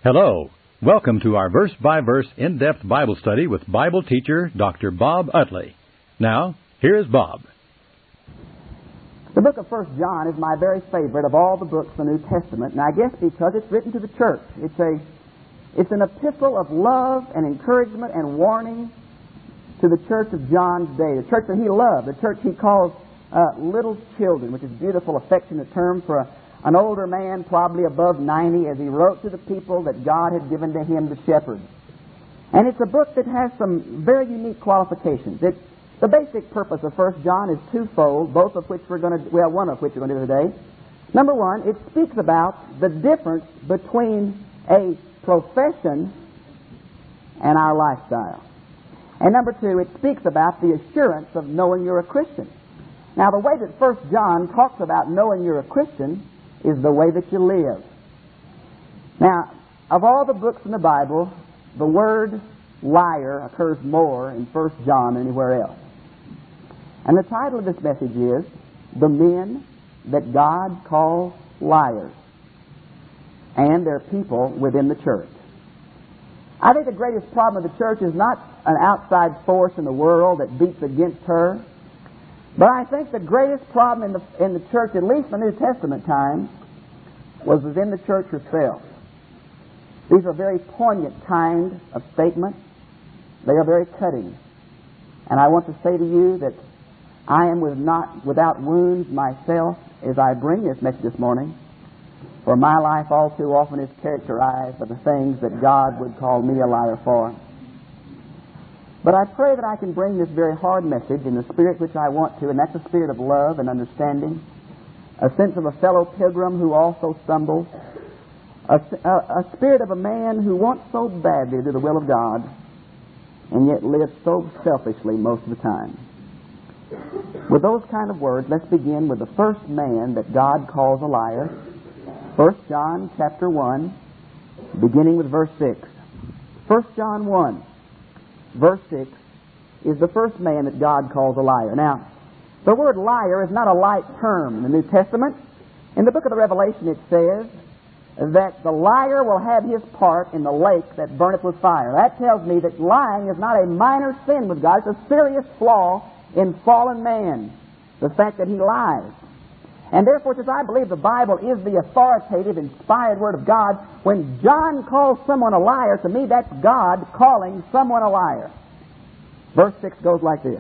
Hello. Welcome to our verse-by-verse in-depth Bible study with Bible teacher Dr. Bob Utley. Now, here's Bob. The book of 1 John is my very favorite of all the books of the New Testament, and I guess because it's written to the church. It's an epistle of love and encouragement and warning to the church of John's day, the church that he loved, the church he calls little children, which is a beautiful, affectionate term for an older man, probably above 90, as he wrote to the people that God had given to him to shepherd. And it's a book that has some very unique qualifications. The basic purpose of 1 John is twofold, one of which we're going to do today. Number one, it speaks about the difference between a profession and our lifestyle. And number two, it speaks about the assurance of knowing you're a Christian. Now, the way that 1 John talks about knowing you're a Christian is the way that you live. Now, of all the books in the Bible, the word liar occurs more in 1 John than anywhere else. And the title of this message is, The Men That God Calls Liars and Their People Within the Church. I think the greatest problem of the church is not an outside force in the world that beats against her, but I think the greatest problem in the church, at least in the New Testament times, was within the church herself. These are very poignant kind of statements. They are very cutting. And I want to say to you that I am not without wounds myself as I bring this message this morning, for my life all too often is characterized by the things that God would call me a liar for. But I pray that I can bring this very hard message in the spirit which I want to, and that's a spirit of love and understanding, a sense of a fellow pilgrim who also stumbles, a spirit of a man who wants so badly to do the will of God and yet lives so selfishly most of the time. With those kind of words, let's begin with the first man that God calls a liar. 1 John chapter 1, beginning with verse 6. 1 John 1. Verse 6 is the first man that God calls a liar. Now, the word liar is not a light term in the New Testament. In the book of the Revelation it says that the liar will have his part in the lake that burneth with fire. That tells me that lying is not a minor sin with God. It's a serious flaw in fallen man, the fact that he lies. And therefore, since I believe the Bible is the authoritative, inspired Word of God, when John calls someone a liar, to me that's God calling someone a liar. Verse 6 goes like this.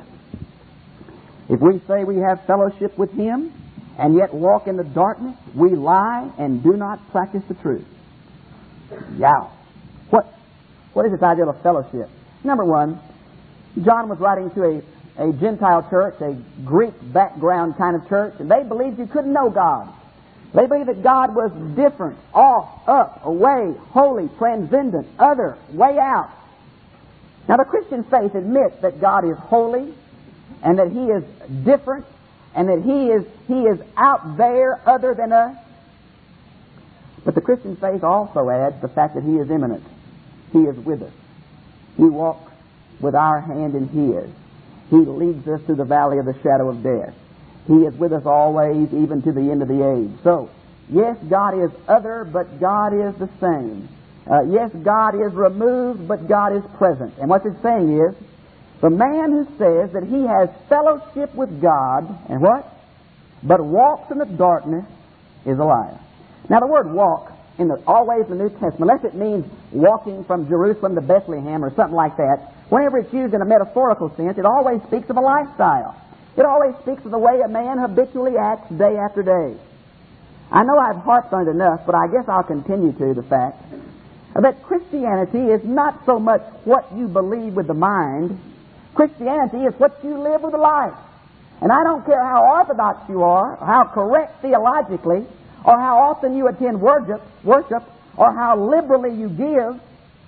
If we say we have fellowship with Him, and yet walk in the darkness, we lie and do not practice the truth. Yeah. What is this idea of fellowship? Number one, John was writing to a Gentile church, a Greek background kind of church, and they believed you couldn't know God. They believed that God was different, off, up, away, holy, transcendent, other, way out. Now the Christian faith admits that God is holy and that He is different and that He is out there other than us. But the Christian faith also adds the fact that He is immanent. He is with us. He walks with our hand in His. He leads us through the valley of the shadow of death. He is with us always, even to the end of the age. So, yes, God is other, but God is the same. Yes, God is removed, but God is present. And what it's saying is, the man who says that he has fellowship with God, and what? But walks in the darkness, is a liar. Now, the word walk, always in the New Testament, unless it means walking from Jerusalem to Bethlehem or something like that, whenever it's used in a metaphorical sense, it always speaks of a lifestyle. It always speaks of the way a man habitually acts day after day. I know I've harped on it enough, but I guess I'll continue to the fact that Christianity is not so much what you believe with the mind. Christianity is what you live with the life. And I don't care how orthodox you are, or how correct theologically, or how often you attend worship, or how liberally you give.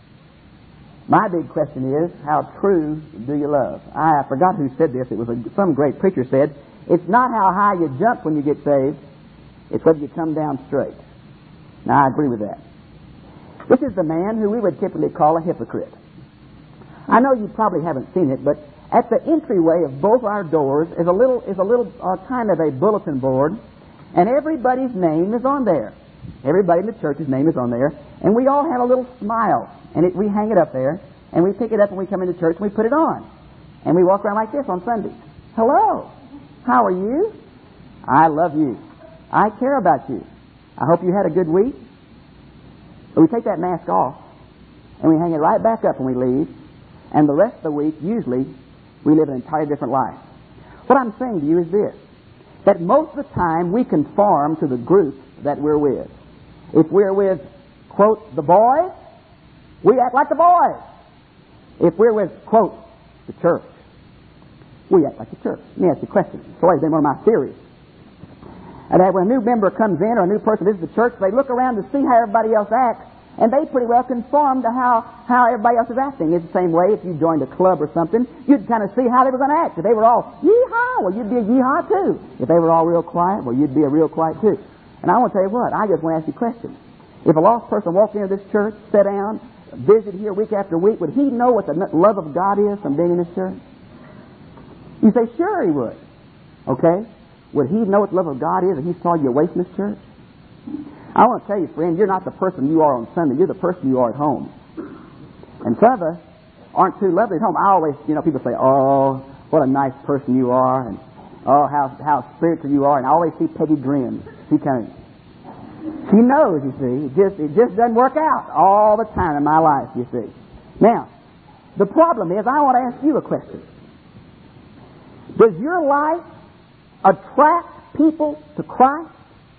My big question is, how true do you love? I forgot who said this. It was some great preacher said, it's not how high you jump when you get saved, it's whether you come down straight. Now, I agree with that. This is the man who we would typically call a hypocrite. I know you probably haven't seen it, but at the entryway of both our doors is a little kind of a bulletin board, and everybody's name is on there. Everybody in the church's name is on there. And we all have a little smile. And we hang it up there. And we pick it up when we come into church and we put it on. And we walk around like this on Sundays. Hello. How are you? I love you. I care about you. I hope you had a good week. But we take that mask off and we hang it right back up when we leave. And the rest of the week, usually, we live an entirely different life. What I'm saying to you is this, that most of the time we conform to the group that we're with. If we're with, quote, the boys, we act like the boys. If we're with, quote, the church, we act like the church. Let me ask you a question. It's always been one of my theories. And that when a new member comes in or a new person visits the church, they look around to see how everybody else acts, and they pretty well conform to how everybody else is acting. It's the same way if you joined a club or something, you'd kind of see how they were going to act. If they were all yee-haw, well, you'd be a yee-haw too. If they were all real quiet, well, you'd be a real quiet too. And I want to tell you what, I just want to ask you a question. If a lost person walked into this church, sat down, visited here week after week, would he know what the love of God is from being in this church? You say, sure he would. Okay? Would he know what the love of God is if he saw you away from this church? I want to tell you, friend, you're not the person you are on Sunday. You're the person you are at home. And some of us aren't too lovely at home. I always, people say, oh, what a nice person you are, and oh, how spiritual you are, and I always see Peggy grins. She knows, you see. It just doesn't work out all the time in my life, you see. Now, the problem is, I want to ask you a question. Does your life attract people to Christ?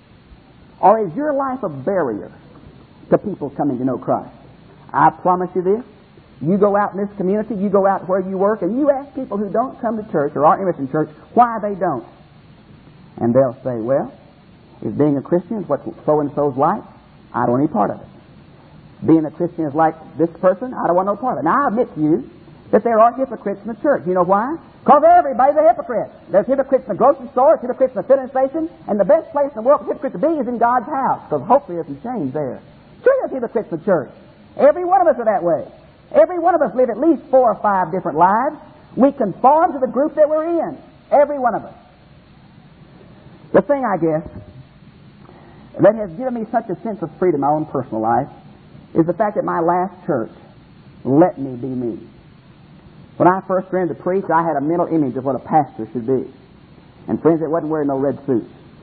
Or is your life a barrier to people coming to know Christ? I promise you this. You go out in this community, you go out where you work, and you ask people who don't come to church or aren't interested in church why they don't. And they'll say, well, is being a Christian what so-and-so's like? I don't want any part of it. Being a Christian is like this person? I don't want no part of it. Now, I admit to you that there are hypocrites in the church. You know why? Because everybody's a hypocrite. There's hypocrites in the grocery store, there's hypocrites in the filling station, and the best place in the world for hypocrites to be is in God's house, because hopefully there's some change there. Sure, there's hypocrites in the church. Every one of us are that way. Every one of us live at least 4 or 5 different lives. We conform to the group that we're in. Every one of us. The thing, I guess, that has given me such a sense of freedom in my own personal life is the fact that my last church let me be me. When I first began to preach, I had a mental image of what a pastor should be. And friends, it wasn't wearing no red suits.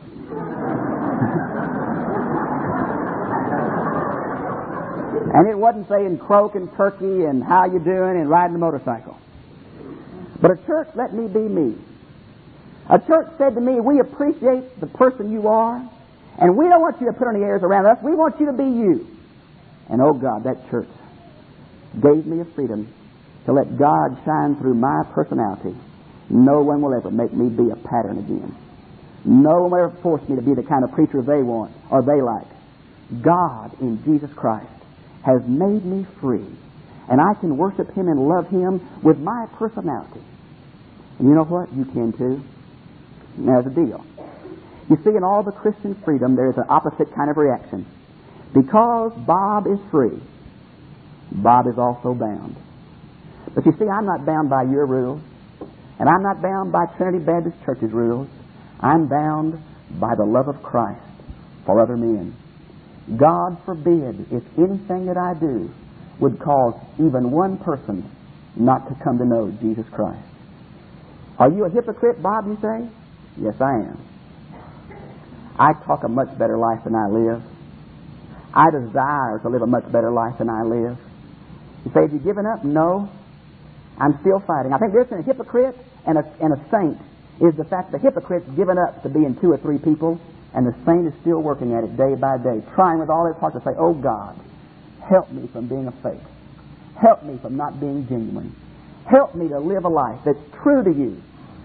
And it wasn't saying croak and turkey and how you doing and riding a motorcycle. But a church let me be me. A church said to me, we appreciate the person you are, and we don't want you to put any airs around us. We want you to be you. And oh God, that church gave me a freedom to let God shine through my personality. No one will ever make me be a pattern again. No one will ever force me to be the kind of preacher they want or they like. God in Jesus Christ has made me free, and I can worship Him and love Him with my personality. And you know what? You can too. And there's a deal. You see, in all the Christian freedom, there's an opposite kind of reaction. Because Bob is free, Bob is also bound. But you see, I'm not bound by your rules, and I'm not bound by Trinity Baptist Church's rules. I'm bound by the love of Christ for other men. God forbid if anything that I do would cause even one person not to come to know Jesus Christ. Are you a hypocrite, Bob, you say? Yes, I am. I talk a much better life than I live. I desire to live a much better life than I live. You say, have you given up? No. I'm still fighting. I think the difference between a hypocrite and a saint is the fact that the hypocrite's given up to being 2 or 3 people, and the saint is still working at it day by day, trying with all his heart to say, oh God, help me from being a fake. Help me from not being genuine. Help me to live a life that's true to you.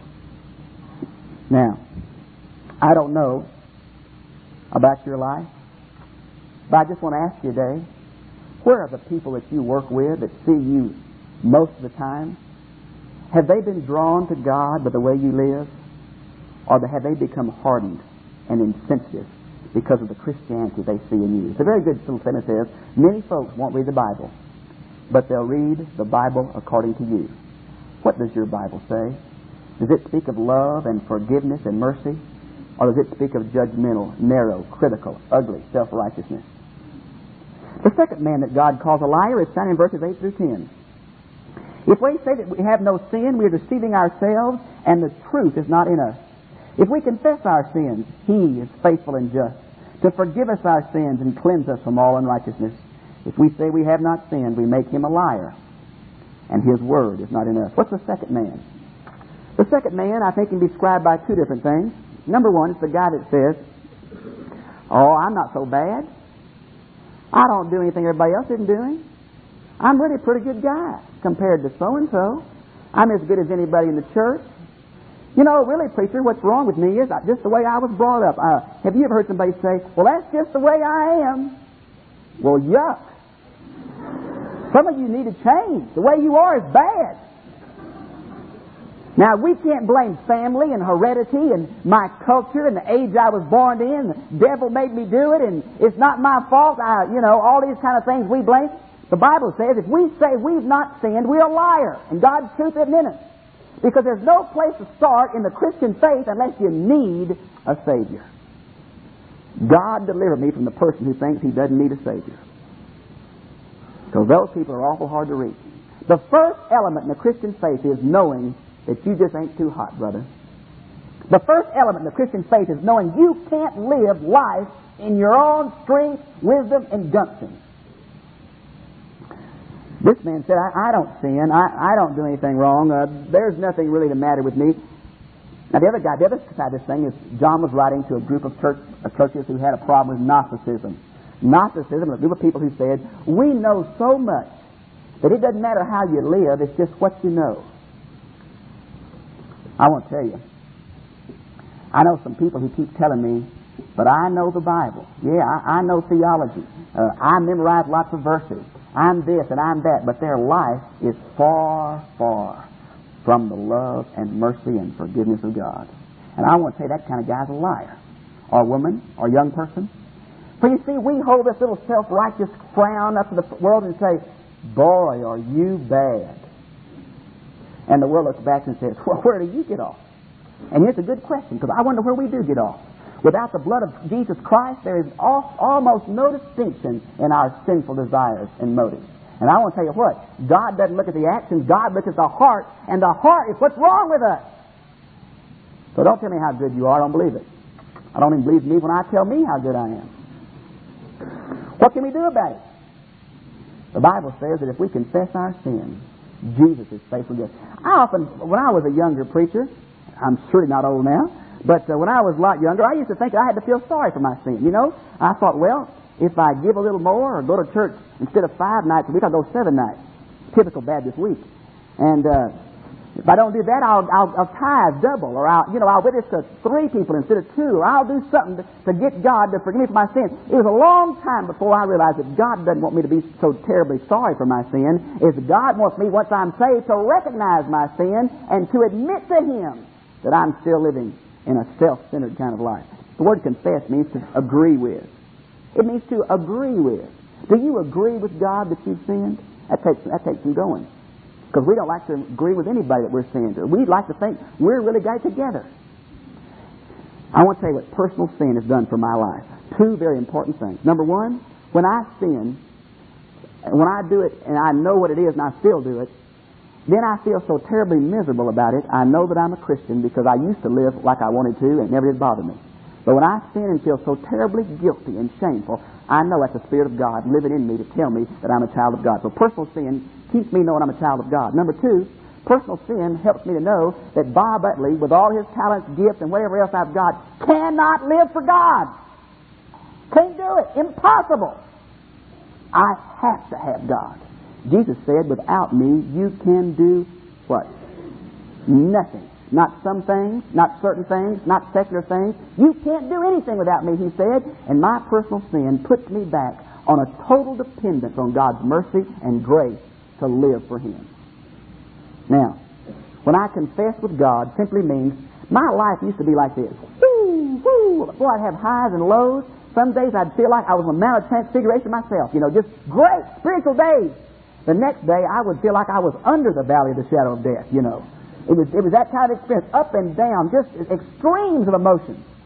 Now, I don't know about your life, but I just want to ask you today, where are the people that you work with that see you most of the time? Have they been drawn to God by the way you live? Or have they become hardened and insensitive because of the Christianity they see in you? It's a very good little sentence there. Many folks won't read the Bible, but they'll read the Bible according to you. What does your Bible say? Does it speak of love and forgiveness and mercy? Or does it speak of judgmental, narrow, critical, ugly, self-righteousness? The second man that God calls a liar is found in verses 8 through 10. If we say that we have no sin, we are deceiving ourselves, and the truth is not in us. If we confess our sins, He is faithful and just to forgive us our sins and cleanse us from all unrighteousness. If we say we have not sinned, we make Him a liar, and His word is not in us. What's the second man? The second man, I think, can be described by two different things. Number one is the guy that says, "Oh, I'm not so bad. I don't do anything everybody else isn't doing. I'm really a pretty good guy compared to so-and-so. I'm as good as anybody in the church. You know, really, preacher, what's wrong with me is just the way I was brought up." Have you ever heard somebody say, "Well, that's just the way I am"? Well, yuck. Some of you need to change. The way you are is bad. Now, we can't blame family and heredity and my culture and the age I was born in. The devil made me do it, and it's not my fault. All these kind of things we blame. The Bible says if we say we've not sinned, we're a liar, and God's truth isn't in us. Because there's no place to start in the Christian faith unless you need a Savior. God delivered me from the person who thinks he doesn't need a Savior. Because those people are awful hard to reach. The first element in the Christian faith is knowing that you just ain't too hot, brother. The first element in the Christian faith is knowing you can't live life in your own strength, wisdom, and gumption. This man said, I don't sin. I don't do anything wrong. There's nothing really the matter with me. Now, the other side of this thing is John was writing to a group of churches who had a problem with Gnosticism. Gnosticism is a group of people who said, we know so much that it doesn't matter how you live, it's just what you know. I want to tell you, I know some people who keep telling me, but I know the Bible. Yeah, I know theology. I memorize lots of verses. I'm this and I'm that. But their life is far, far from the love and mercy and forgiveness of God. And I want to say that kind of guy's a liar. Or woman, or young person. For you see, we hold this little self-righteous frown up to the world and say, boy, are you bad. And the world looks back and says, well, where do you get off? And here's a good question, because I wonder where we do get off. Without the blood of Jesus Christ, there is almost no distinction in our sinful desires and motives. And I want to tell you what, God doesn't look at the actions, God looks at the heart, and the heart is what's wrong with us. So don't tell me how good you are, I don't believe it. I don't even believe me when I tell me how good I am. What can we do about it? The Bible says that if we confess our sins, Jesus is faithful to us. When I was a younger preacher, I'm surely not old now, but when I was a lot younger, I used to think I had to feel sorry for my sin. You know, I thought, well, if I give a little more or go to church instead of 5 nights a week, I'll go 7 nights. Typical Baptist week. And if I don't do that, I'll tithe double, or I'll witness to 3 people instead of 2, or I'll do something to get God to forgive me for my sin. It was a long time before I realized that God doesn't want me to be so terribly sorry for my sin. Is God wants me, once I'm saved, to recognize my sin and to admit to Him that I'm still living in a self-centered kind of life. The word confess means to agree with. It means to agree with. Do you agree with God that you've sinned? That takes some going. Because we don't like to agree with anybody that we're sinned. We'd like to think we're really got it together. I want to tell you what personal sin has done for my life. 2 very important things. Number 1, when I sin, and when I do it and I know what it is and I still do it, then I feel so terribly miserable about it, I know that I'm a Christian because I used to live like I wanted to and it never did bother me. But when I sin and feel so terribly guilty and shameful, I know that's the Spirit of God living in me to tell me that I'm a child of God. So personal sin keeps me knowing I'm a child of God. Number 2, personal sin helps me to know that Bob Utley, with all his talents, gifts, and whatever else I've got, cannot live for God. Can't do it. Impossible. I have to have God. Jesus said, without me, you can do what? Nothing. Not some things, not certain things, not secular things. You can't do anything without me, he said. And my personal sin puts me back on a total dependence on God's mercy and grace to live for Him. Now, when I confess with God, simply means my life used to be like this. Woo, woo. Boy, I'd have highs and lows. Some days I'd feel like I was on the Mount of Transfiguration myself. Just great spiritual days. The next day I would feel like I was under the valley of the shadow of death, It was that kind of experience, up and down, just extremes of emotion.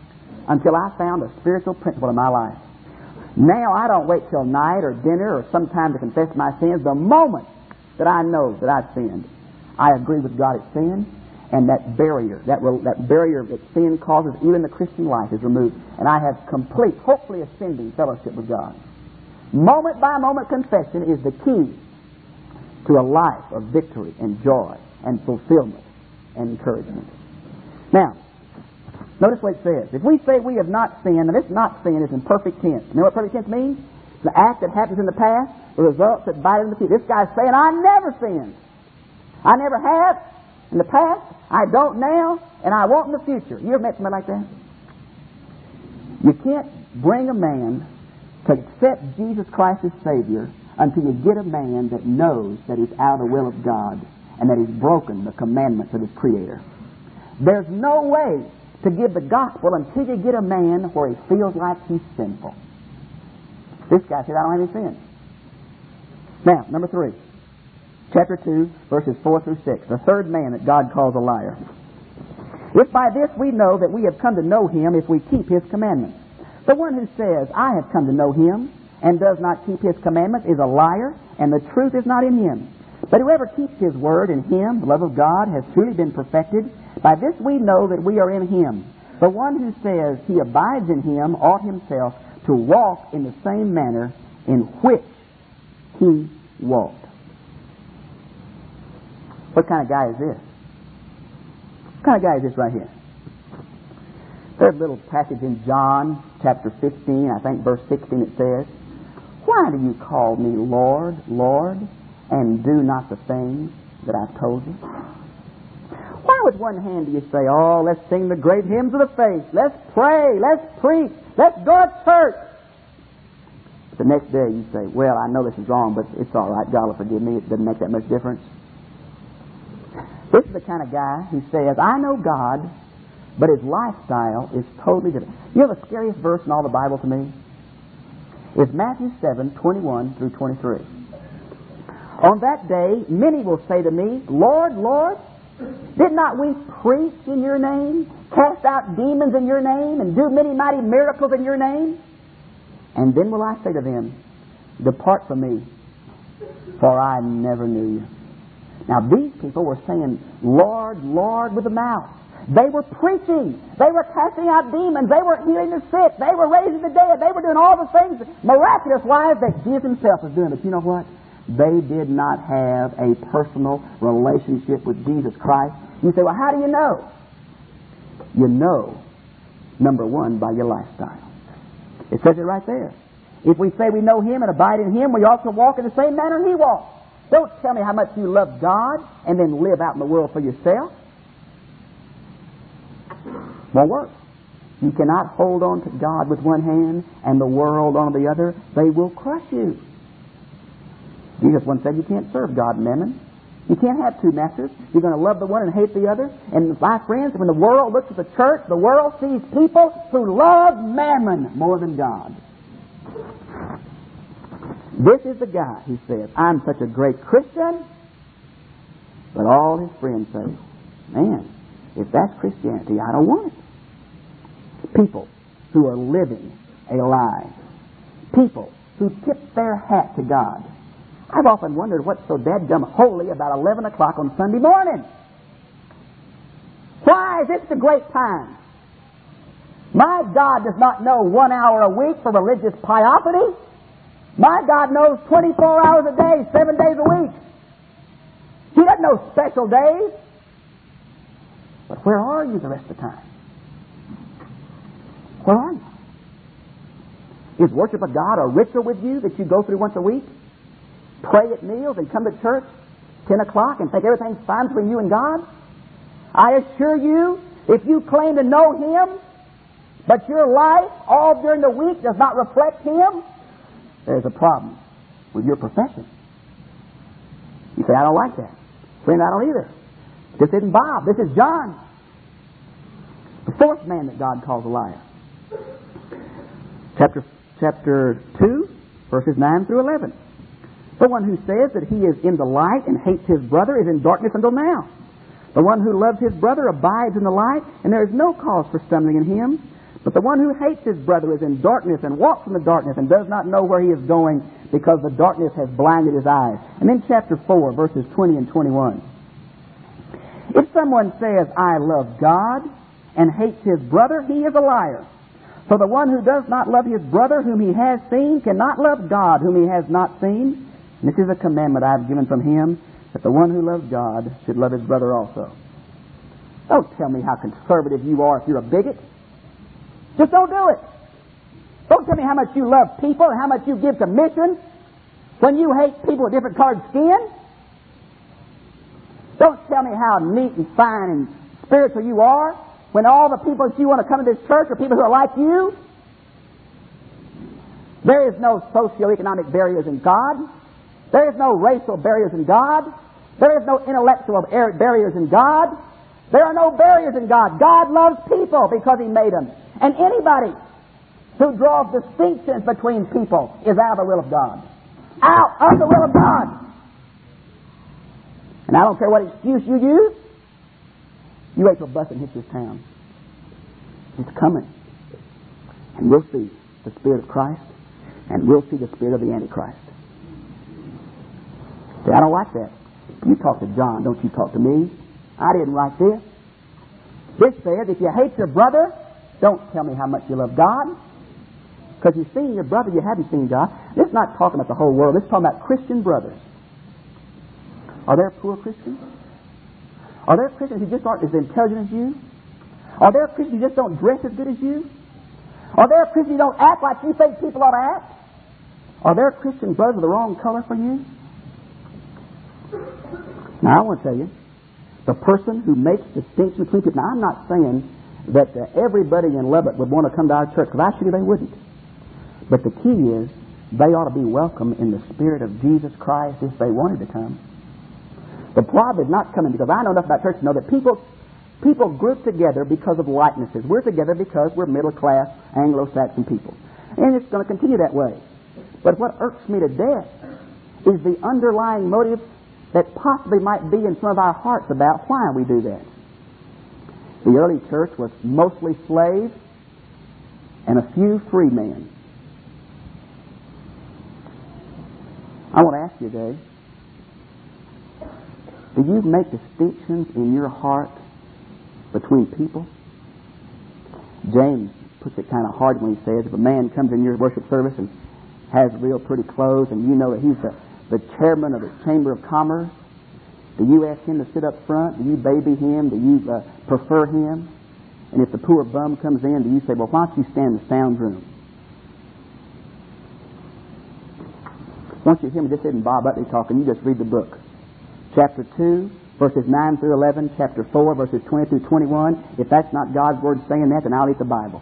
until I found a spiritual principle in my life. Now I don't wait till night or dinner or sometime to confess my sins. The moment that I know that I've sinned, I agree with God at sin, and that barrier that sin causes even in the Christian life is removed, and I have complete, hopefully ascending fellowship with God. Moment by moment confession is the key to a life of victory and joy and fulfillment and encouragement. Now, notice what it says. If we say we have not sinned, and this not sin is in perfect tense. You know what perfect tense means? It's the act that happens in the past, the results that bite in the future. This guy's saying, I never sinned. I never have in the past, I don't now, and I won't in the future. You ever met somebody like that? You can't bring a man to accept Jesus Christ as Savior until you get a man that knows that he's out of the will of God and that he's broken the commandments of his Creator. There's no way to give the gospel until you get a man where he feels like he's sinful. This guy said, I don't have any sin. Now, number 3. Chapter 2, verses 4 through 6. The third man that God calls a liar. If by this we know that we have come to know Him if we keep His commandments. The one who says, I have come to know Him, and does not keep His commandments is a liar, and the truth is not in him. But whoever keeps His word, in him the love of God has truly been perfected. By this we know that we are in Him. The one who says he abides in Him ought himself to walk in the same manner in which He walked. What kind of guy is this? What kind of guy is this right here? There's a little passage in John chapter 15, I think verse 16, it says, Why do you call me Lord, Lord, and do not the things that I've told you? Why with one hand do you say, oh, let's sing the great hymns of the faith, let's pray, let's preach, let's go to church? The next day you say, well, I know this is wrong, but it's all right, God will forgive me, it doesn't make that much difference. This is the kind of guy who says, I know God, but his lifestyle is totally different. You know the scariest verse in all the Bible to me? Is Matthew 7:21 through 23. On that day, many will say to me, Lord, Lord, did not we preach in your name, cast out demons in your name, and do many mighty miracles in your name? And then will I say to them, Depart from me, for I never knew you. Now these people were saying, Lord, Lord, with the mouth. They were preaching. They were casting out demons. They were healing the sick. They were raising the dead. They were doing all the things, miraculous wise, that Jesus Himself was doing. But you know what? They did not have a personal relationship with Jesus Christ. You say, well, how do you know? You know, number one, by your lifestyle. It says it right there. If we say we know Him and abide in Him, we also walk in the same manner He walked. Don't tell me how much you love God and then live out in the world for yourself. Won't work. You cannot hold on to God with one hand and the world on the other. They will crush you. Jesus once said you can't serve God and mammon. You can't have two masters. You're going to love the one and hate the other. And my friends, when the world looks at the church, the world sees people who love mammon more than God. This is the guy who says, I'm such a great Christian, but all his friends say, man, if that's Christianity, I don't want it. People who are living a lie. People who tip their hat to God. I've often wondered what's so dadgum holy about 11 o'clock on Sunday morning. Why is this the great time? My God does not know 1 hour a week for religious piety. My God knows 24 hours a day, 7 days a week. He doesn't know special days. But where are you the rest of the time? Where are you? Is worship of God a ritual with you that you go through once a week? Pray at meals and come to church 10 o'clock and think everything's fine between you and God? I assure you, if you claim to know Him, but your life all during the week does not reflect Him, there's a problem with your profession. You say, I don't like that. Friend, I don't either. This isn't Bob. This is John. The fourth man that God calls a liar. Chapter 2, verses 9 through 11. The one who says that he is in the light and hates his brother is in darkness until now. The one who loves his brother abides in the light, and there is no cause for stumbling in him. But the one who hates his brother is in darkness and walks in the darkness and does not know where he is going because the darkness has blinded his eyes. And then chapter 4, verses 20 and 21. If someone says, I love God, and hates his brother, he is a liar. For the one who does not love his brother whom he has seen cannot love God whom he has not seen. And this is a commandment I have given from him, that the one who loves God should love his brother also. Don't tell me how conservative you are if you're a bigot. Just don't do it. Don't tell me how much you love people and how much you give to missions when you hate people with different colored skin. Don't tell me how neat and fine and spiritual you are when all the people that you want to come to this church are people who are like you. There is no socioeconomic barriers in God. There is no racial barriers in God. There is no intellectual barriers in God. There are no barriers in God. God loves people because He made them. And anybody who draws distinctions between people is out of the will of God. Out of the will of God. And I don't care what excuse you use. You wait till busing hits this town. It's coming. And we'll see the Spirit of Christ, and we'll see the spirit of the Antichrist. See, I don't like that. You talk to John, don't you talk to me. I didn't write this. This says, if you hate your brother, don't tell me how much you love God. Because you've seen your brother, you haven't seen God. This is not talking about the whole world. This is talking about Christian brothers. Are there poor Christians? Are there Christians who just aren't as intelligent as you? Are there Christians who just don't dress as good as you? Are there Christians who don't act like you think people ought to act? Are there Christian brothers of the wrong color for you? Now I want to tell you, the person who makes distinction between people. Now I'm not saying that everybody in Lubbock would want to come to our church, because I assure you they wouldn't. But the key is, they ought to be welcome in the Spirit of Jesus Christ if they wanted to come. The problem is not coming, because I know enough about church to know that people group together because of likenesses. We're together because we're middle-class Anglo-Saxon people. And it's going to continue that way. But what irks me to death is the underlying motive that possibly might be in some of our hearts about why we do that. The early church was mostly slaves and a few free men. I want to ask you today, do you make distinctions in your heart between people? James puts it kind of hard when he says, if a man comes in your worship service and has real pretty clothes and you know that he's the chairman of the Chamber of Commerce, do you ask him to sit up front? Do you baby him? Do you prefer him? And if the poor bum comes in, do you say, well, why don't you stand in the sound room? Once you hear me, just sit and Bob Utley talking, you just read the book. Chapter 2, verses 9 through 11, chapter 4, verses 20 through 21. If that's not God's Word saying that, then I'll eat the Bible.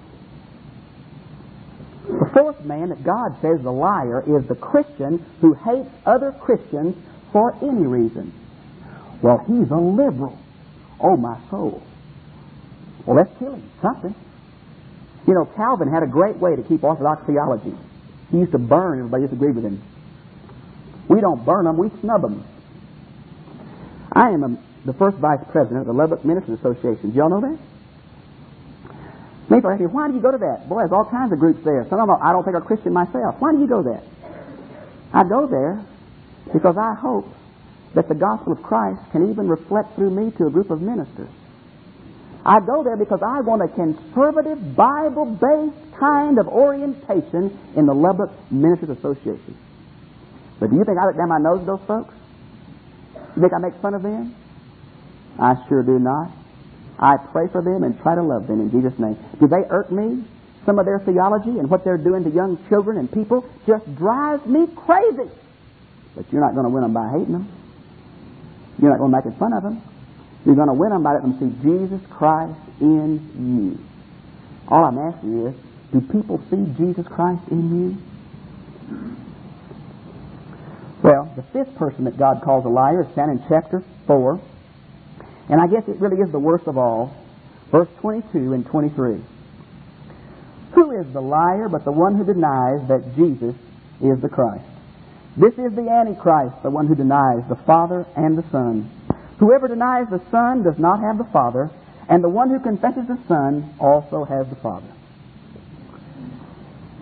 The fourth man that God says is a liar is the Christian who hates other Christians for any reason. Well, he's a liberal. Oh, my soul. Well, let's kill him. Something. You know, Calvin had a great way to keep orthodox theology. He used to burn everybody who disagreed with him. We don't burn them, we snub them. I am the first vice president of the Lubbock Ministers Association. Do y'all know that? People ask me, why do you go to that? Boy, there's all kinds of groups there. Some of them I don't think are Christian myself. Why do you go there? I go there because I hope that the gospel of Christ can even reflect through me to a group of ministers. I go there because I want a conservative, Bible-based kind of orientation in the Lubbock Ministers Association. But do you think I look down my nose at those folks? You think I make fun of them? I sure do not. I pray for them and try to love them in Jesus' name. Do they irk me? Some of their theology and what they're doing to young children and people just drives me crazy. But you're not going to win them by hating them. You're not going to make fun of them. You're going to win them by letting them see Jesus Christ in you. All I'm asking you is, do people see Jesus Christ in you? Well, the fifth person that God calls a liar is found in chapter 4. And I guess it really is the worst of all. Verse 22 and 23. Who is the liar but the one who denies that Jesus is the Christ? This is the Antichrist, the one who denies the Father and the Son. Whoever denies the Son does not have the Father, and the one who confesses the Son also has the Father.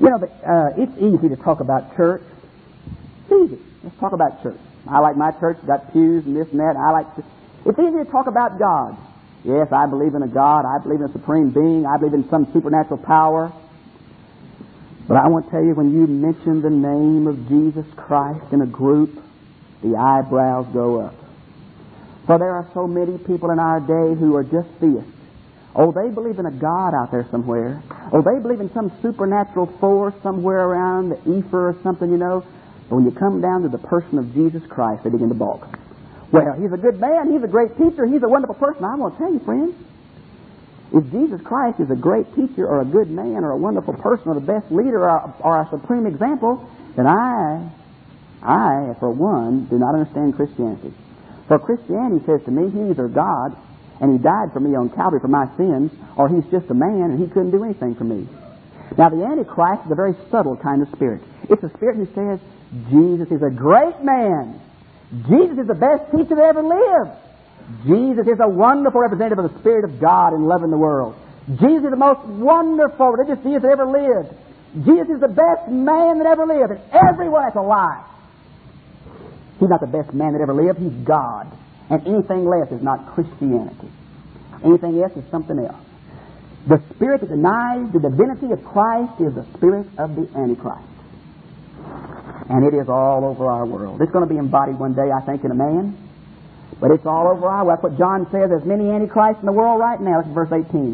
You know, it's easy to talk about church. It's easy. Let's talk about church. I like my church. Got pews and this and that. It's easy to talk about God. Yes, I believe in a God. I believe in a supreme being. I believe in some supernatural power. But I want to tell you, when you mention the name of Jesus Christ in a group, the eyebrows go up. For there are so many people in our day who are just theists. Oh, they believe in a God out there somewhere. Oh, they believe in some supernatural force somewhere around the ether or something, you know. But when you come down to the person of Jesus Christ, they begin to balk. Well, He's a good man. He's a great teacher. He's a wonderful person. I want to tell you, friends, if Jesus Christ is a great teacher or a good man or a wonderful person or the best leader or a supreme example, then I, for one, do not understand Christianity. For Christianity says to me, He's either God and He died for me on Calvary for my sins, or He's just a man and He couldn't do anything for me. Now, the Antichrist is a very subtle kind of spirit. It's a spirit who says, Jesus is a great man. Jesus is the best teacher that ever lived. Jesus is a wonderful representative of the Spirit of God in loving the world. Jesus is the most wonderful religious deity that ever lived. Jesus is the best man that ever lived. And everyone, that's a lie. He's not the best man that ever lived. He's God. And anything less is not Christianity. Anything else is something else. The spirit that denies the divinity of Christ is the spirit of the Antichrist. And it is all over our world. It's going to be embodied one day, I think, in a man. But it's all over our world. That's what John says. There's many antichrists in the world right now. Look at verse 18.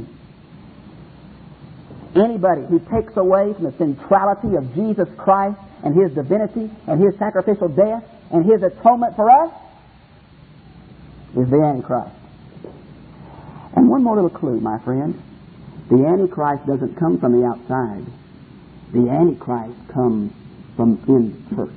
Anybody who takes away from the centrality of Jesus Christ and His divinity and His sacrificial death and His atonement for us is the Antichrist. And one more little clue, my friend. The Antichrist doesn't come from the outside. The Antichrist comes from in the church.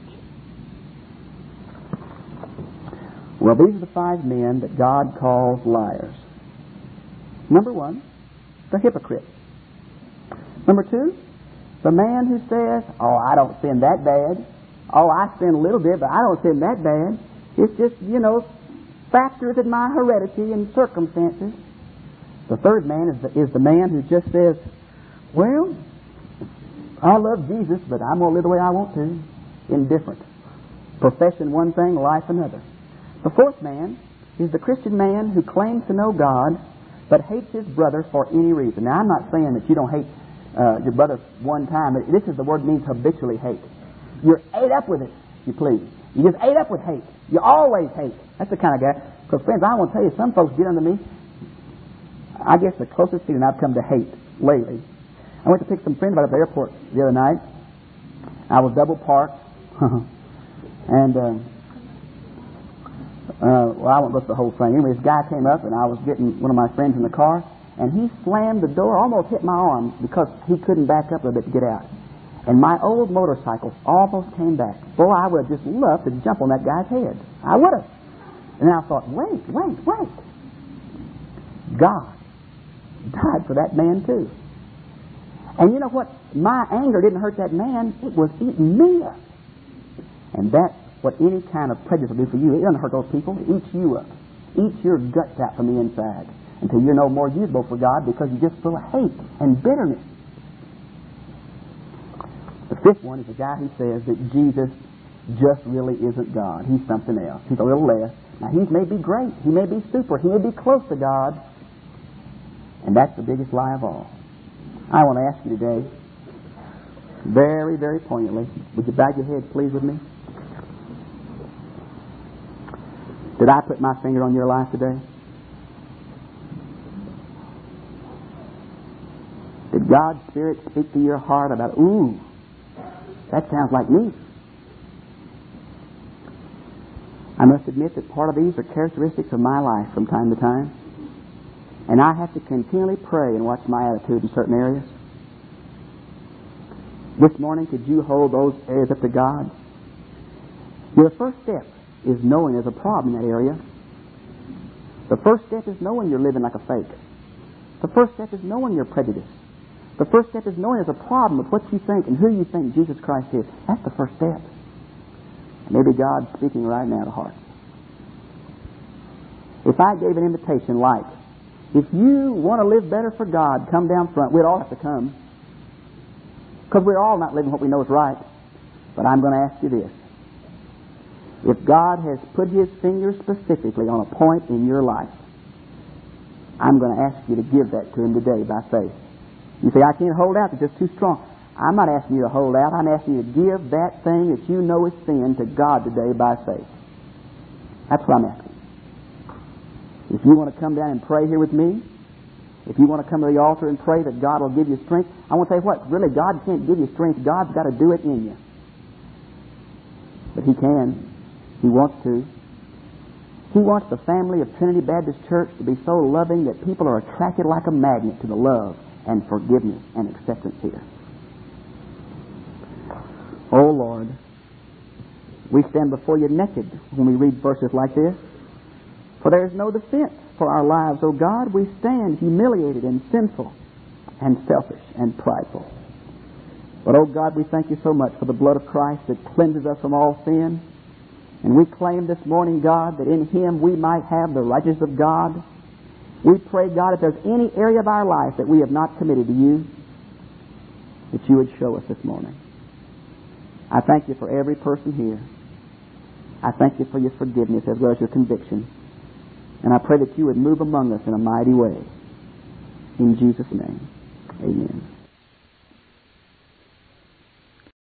Well, these are the 5 men that God calls liars. Number 1, the hypocrite. Number 2, the man who says, oh, I don't sin that bad. Oh, I sin a little bit, but I don't sin that bad. It's just, factors in my heredity and circumstances. The third man is the man who just says, well, I love Jesus, but I'm going to live the way I want to. Indifferent. Profession one thing, life another. The fourth man is the Christian man who claims to know God, but hates his brother for any reason. Now, I'm not saying that you don't hate your brother one time. This is the word means habitually hate. You're ate up with it, you please. You just ate up with hate. You always hate. That's the kind of guy. Because, friends, I want to tell you, some folks get under me. I guess the closest feeling I've come to hate lately. I went to pick some friends up at the airport the other night. I was double parked. And, I won't look at the whole thing. Anyway, this guy came up, and I was getting one of my friends in the car, and he slammed the door, almost hit my arm, because he couldn't back up a bit to get out. And my old motorcycle almost came back. Boy, I would have just loved to jump on that guy's head. I would have. And then I thought, wait. God died for that man too. And you know what? My anger didn't hurt that man. It was eating me up. And that's what any kind of prejudice will do for you. It doesn't hurt those people. It eats you up. Eats your guts out from the inside until you're no more usable for God because you're just full of hate and bitterness. The fifth one is the guy who says that Jesus just really isn't God. He's something else. He's a little less. Now, he may be great. He may be super. He may be close to God. And that's the biggest lie of all. I want to ask you today, very, very poignantly, would you bow your heads, please, with me? Did I put my finger on your life today? Did God's Spirit speak to your heart about, ooh, that sounds like me? I must admit that part of these are characteristics of my life from time to time. And I have to continually pray and watch my attitude in certain areas. This morning, could you hold those areas up to God? The first step is knowing there's a problem in that area. The first step is knowing you're living like a fake. The first step is knowing you're prejudiced. The first step is knowing there's a problem with what you think and who you think Jesus Christ is. That's the first step. Maybe God's speaking right now to hearts. If I gave an invitation like, if you want to live better for God, come down front. We'd all have to come. Because we're all not living what we know is right. But I'm going to ask you this. If God has put His finger specifically on a point in your life, I'm going to ask you to give that to Him today by faith. You say, I can't hold out, it's just too strong. I'm not asking you to hold out. I'm asking you to give that thing that you know is sin to God today by faith. That's what I'm asking. If you want to come down and pray here with me, if you want to come to the altar and pray that God will give you strength, I want to say what? Really, God can't give you strength. God's got to do it in you. But He can. He wants to. He wants the family of Trinity Baptist Church to be so loving that people are attracted like a magnet to the love and forgiveness and acceptance here. Oh Lord, we stand before You naked when we read verses like this. For there is no defense for our lives, O God. We stand humiliated and sinful and selfish and prideful. But, oh God, we thank You so much for the blood of Christ that cleanses us from all sin. And we claim this morning, God, that in Him we might have the righteousness of God. We pray, God, if there's any area of our life that we have not committed to You, that You would show us this morning. I thank You for every person here. I thank You for Your forgiveness as well as Your conviction. And I pray that You would move among us in a mighty way. In Jesus' name, amen.